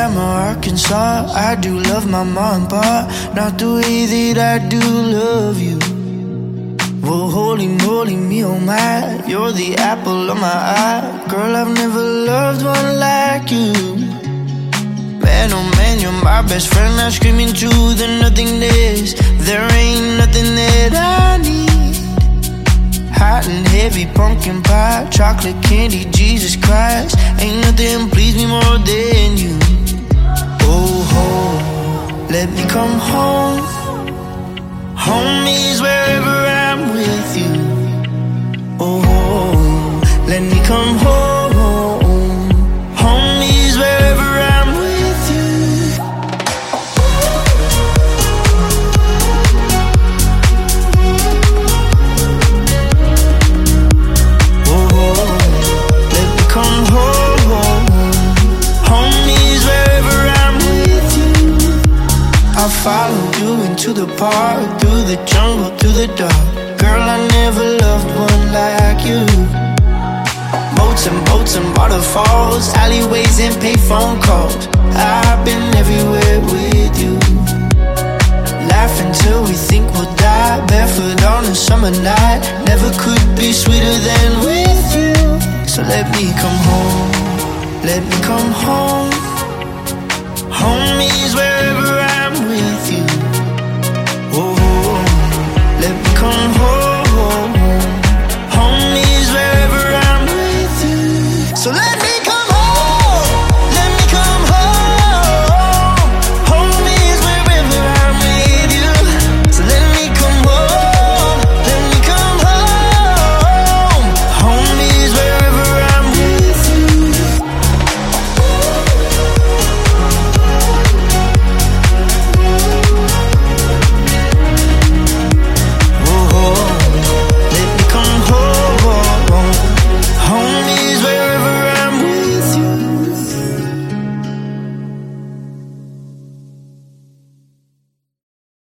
Alabama, Arkansas. I do love my mom and pop, not the way that I do love you. Well, holy moly, me oh my, you're the apple of my eye. Girl, I've never loved one like you. Man, oh man, you're my best friend. I'm screaming through the nothingness. There ain't nothing that I need. Hot and heavy pumpkin pie, chocolate candy, Jesus Christ. Ain't nothing please me more than you. Oh, home, let me come home. Home is wherever I'm with you. Oh, home, let me come home. Home is wherever I'm with you. Oh, let me come home. Home is wherever I'm with you. I follow you into the park, through the jungle, through the dark. Girl, I never loved one like you. Boats and waterfalls, alleyways and payphone calls. I've been everywhere with you. Laugh until we think we'll die, barefoot on a summer night. Never could be sweeter than with you. So let me come home, let me come home. Home is wherever I'm with you. Oh, let me come home.